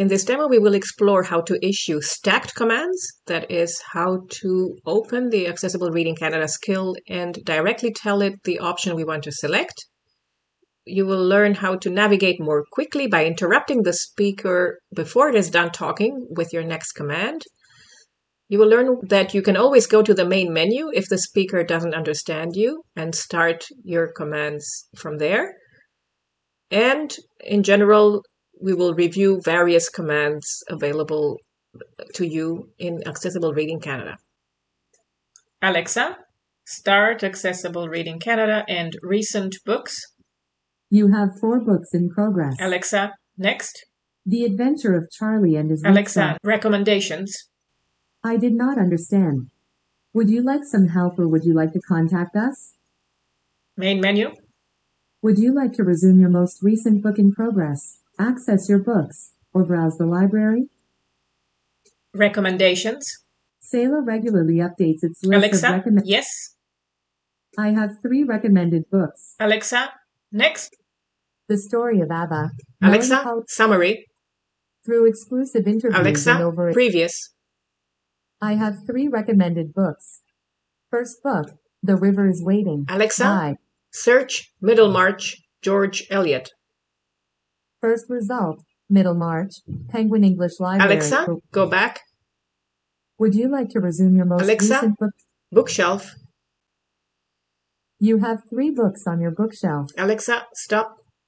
In this demo, we will explore how to issue stacked commands, that is, how to open the Accessible Reading Canada skill and directly tell it the option we want to select. You will learn how to navigate more quickly by interrupting the speaker before it is done talking with your next command. You will learn that you can always go to the main menu if the speaker doesn't understand you and start your commands from there. And in general, we will review various commands available to you in Accessible Reading Canada. Alexa, start Accessible Reading Canada and recent books. You have 4 books in progress. Alexa, next. The Adventure of Charlie and His Alexa, recommendations. I did not understand. Would you like some help or would you like to contact us? Main menu. Would you like to resume your most recent book in progress, access your books, or browse the library? Recommendations. Sailor regularly updates its list Alexa, of recommended. yes. I have 3 recommended books. Alexa, next. The Story of Abba. Alexa, summary. Through exclusive interviews Alexa, and over. previous. I have 3 recommended books. First book, The River is Waiting. Alexa, by search Middlemarch, George Eliot. First result, Middlemarch, Penguin English Library. Alexa, go back. Would you like to resume your most Alexa, recent book? Bookshelf. You have 3 books on your bookshelf. Alexa, stop.